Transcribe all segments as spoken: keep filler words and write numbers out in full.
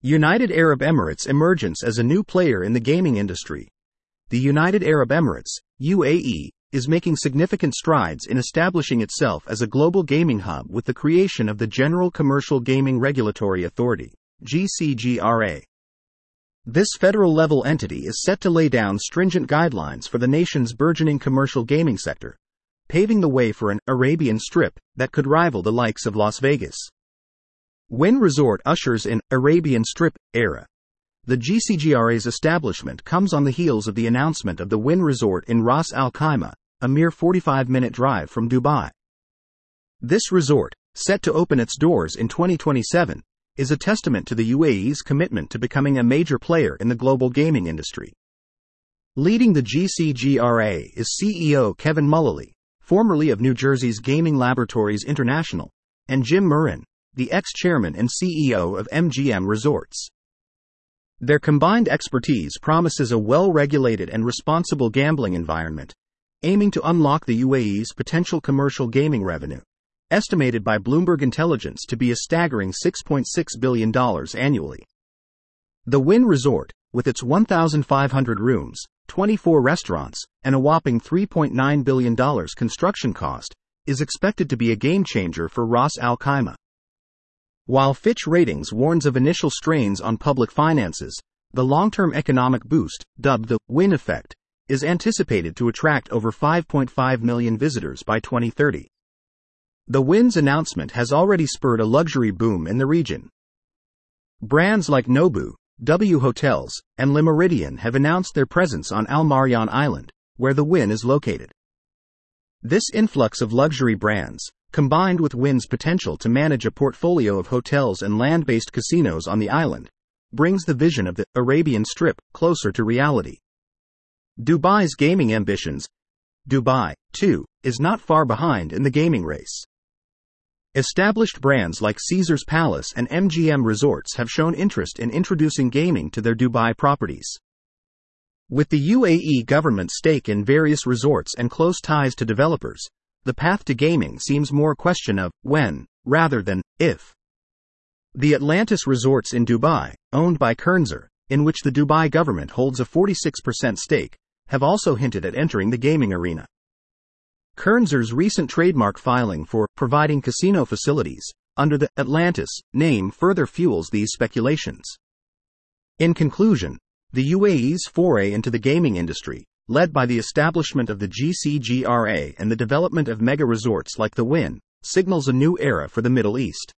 United Arab Emirates emergence as a new player in the gaming industry. The United Arab Emirates, U A E, is making significant strides in establishing itself as a global gaming hub with the creation of the General Commercial Gaming Regulatory Authority, G C G R A. This federal-level entity is set to lay down stringent guidelines for the nation's burgeoning commercial gaming sector, paving the way for an Arabian Strip that could rival the likes of Las Vegas. Wynn Resort ushers in Arabian Strip era. The G C G R A's establishment comes on the heels of the announcement of the Wynn Resort in Ras Al Khaimah, a mere forty-five minute drive from Dubai. This resort, set to open its doors in twenty twenty-seven, is a testament to the U A E's commitment to becoming a major player in the global gaming industry. Leading the G C G R A is C E O Kevin Mullally, formerly of New Jersey's Gaming Laboratories International, and Jim Murren, the ex-chairman and C E O of M G M Resorts. Their combined expertise promises a well-regulated and responsible gambling environment, aiming to unlock the U A E's potential commercial gaming revenue, estimated by Bloomberg Intelligence to be a staggering six point six billion dollars annually. The Wynn Resort, with its one thousand five hundred rooms, twenty-four restaurants, and a whopping three point nine billion dollars construction cost, is expected to be a game-changer for Ras Al Khaimah. While Fitch Ratings warns of initial strains on public finances, the long-term economic boost, dubbed the Wynn Effect, is anticipated to attract over five point five million visitors by twenty thirty. The Wynn's announcement has already spurred a luxury boom in the region. Brands like Nobu, W Hotels, and Le Méridien have announced their presence on Al Marjan Island, where the Wynn is located. This influx of luxury brands, combined with Wynn's potential to manage a portfolio of hotels and land-based casinos on the island, brings the vision of the Arabian Strip closer to reality. Dubai's gaming ambitions. Dubai, too, is not far behind in the gaming race. Established brands like Caesars Palace and M G M Resorts have shown interest in introducing gaming to their Dubai properties. With the U A E government's stake in various resorts and close ties to developers, the path to gaming seems more a question of when, rather than if. The Atlantis Resorts in Dubai, owned by Kernzer, in which the Dubai government holds a forty-six percent stake, have also hinted at entering the gaming arena. Kernzer's recent trademark filing for providing casino facilities under the Atlantis name further fuels these speculations. In conclusion, the U A E's foray into the gaming industry, led by the establishment of the G C G R A and the development of mega resorts like the Wynn, signals a new era for the Middle East.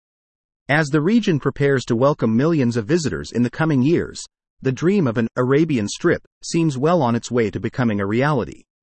As the region prepares to welcome millions of visitors in the coming years, the dream of an Arabian Strip seems well on its way to becoming a reality.